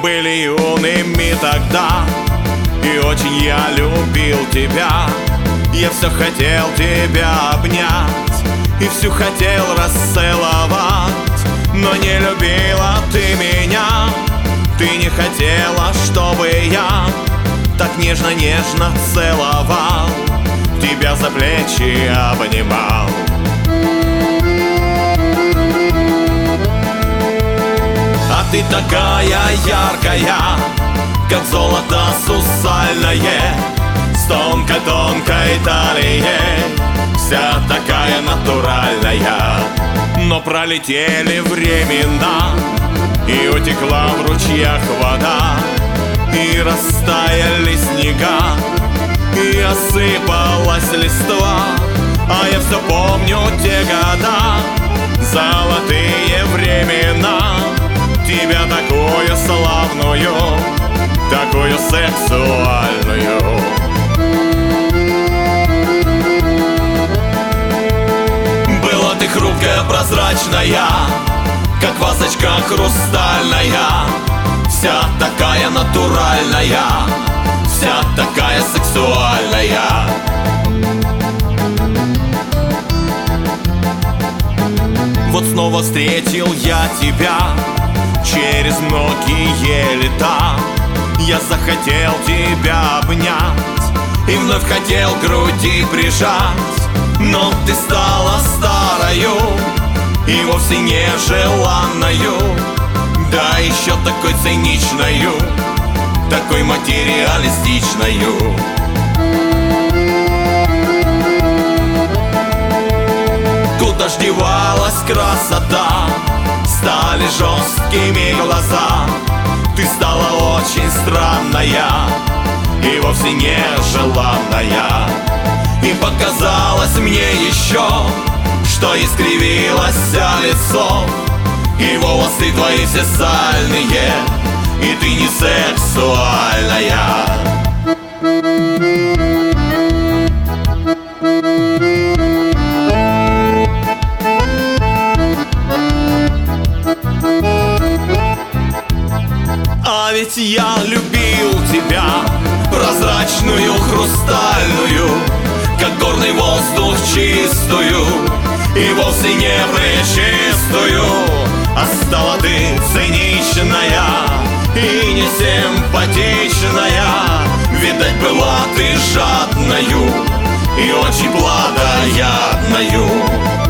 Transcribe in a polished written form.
были юными тогда, и очень я любил тебя. Я все хотел тебя обнять и всю хотел расцеловать, но не любила ты меня. Ты не хотела, чтобы я так нежно-нежно целовал, тебя за плечи обнимал. А ты такая яркая, как золото сусальное, с тонкой-тонкой талией, вся такая натуральная. Но пролетели времена, и утекла в ручьях вода, и растаяли снега, и осыпалась листва. А я все помню те года, золотые времена, тебя такую славную, такую сексуальную. Была ты хрупкая, прозрачная, как вазочка хрустальная, вся такая натуральная, вся такая сексуальная. Вот снова встретил я тебя через многие лета. Я захотел тебя обнять и вновь хотел к груди прижать, но ты стала старою и вовсе нежеланною, да еще такой циничною, такой материалистичною. Куда ж девалась красота, стали жесткими глаза. Ты стала очень странная и вовсе нежеланная. И показалось мне еще, что искривилось лицо, и волосы твои все сальные, и ты не сексуальная. А ведь я любил тебя, прозрачную, хрустальную, как горный воздух чистую, и вовсе не пречистую. А стала ты циничная и несимпатичная. Видать, была ты жадною и очень плодоядною.